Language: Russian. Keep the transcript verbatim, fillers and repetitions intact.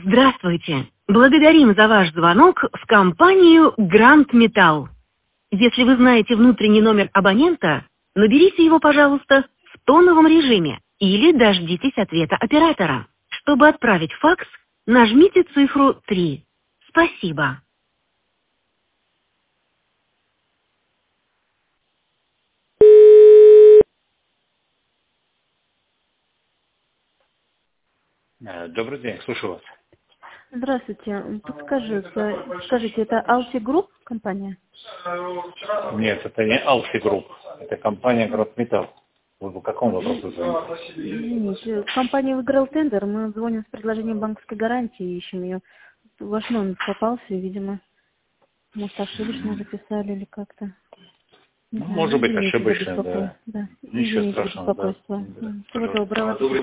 Здравствуйте. Благодарим за ваш звонок в компанию Grand Metal. Если вы знаете внутренний номер абонента, наберите его, пожалуйста, в тоновом режиме или дождитесь ответа оператора. Чтобы отправить факс, нажмите цифру три. Спасибо. Э, Добрый день, слушаю вас. Здравствуйте. Подскажите, скажите, это Alti Group компания? Нет, это не Alfi Group, это компания Grand Metal. Вы по какому вопросу звоните? Извините, компания выиграла тендер, мы звоним с предложением банковской гарантии, ищем ее. Ваш номер попался, видимо. Может, ошибочно записали или как-то. Не Ну, знаю, может быть, извините за ошибочно, беспокойство. да. Да. Ничего Извините за страшного, да. беспокойство. Да, Всего пожалуйста. доброго.